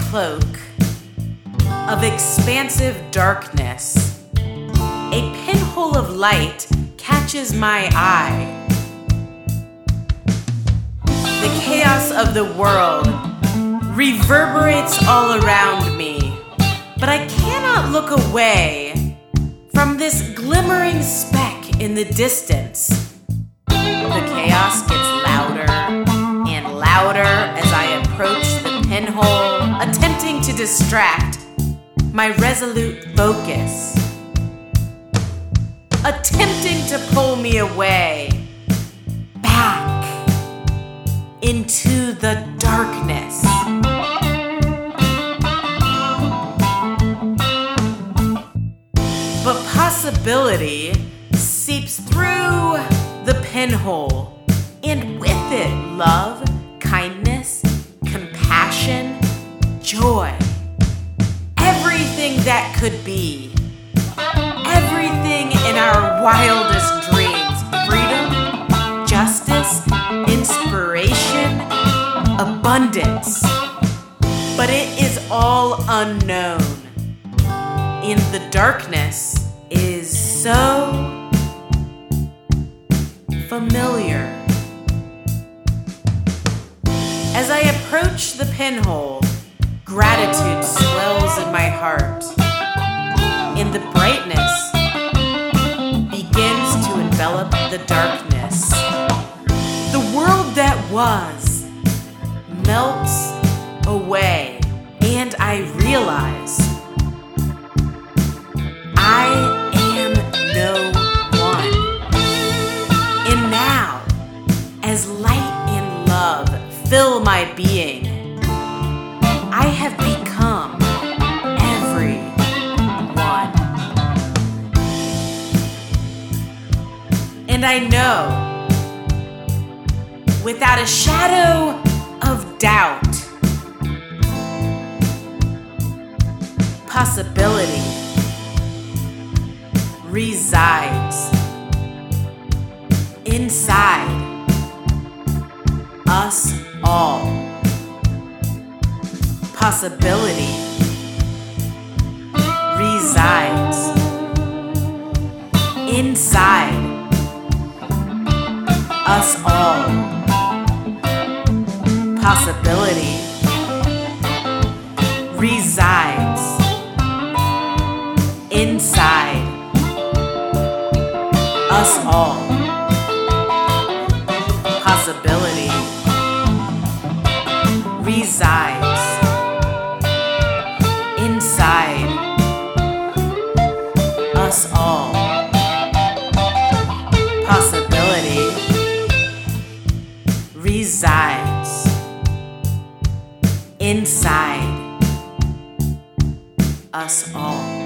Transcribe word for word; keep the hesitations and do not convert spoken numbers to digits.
cloak of expansive darkness, a pinhole of light catches my eye. The chaos of the world reverberates all around me, but I cannot look away from this glimmering speck in the distance. The chaos gets louder and louder as I approach the pinhole, attempting to distract my resolute focus, attempting to pull me away, back into the darkness. But possibility seeps through the pinhole, and with it, love, kindness, compassion, joy. Everything that could be. Everything in our wildest dreams. Freedom, justice, inspiration, abundance. But it is all unknown. And the darkness is so familiar. As I approach the pinhole, gratitude swells in my heart, and the brightness begins to envelop the darkness. The world that was melts away, and I realize I am no one. And now, as light and love fill my being, I have become everyone. And I know, without a shadow of doubt, possibility resides inside us all. Possibility resides inside us all. Possibility resides inside us all. Possibility resides inside us all. Possibility resides inside us all.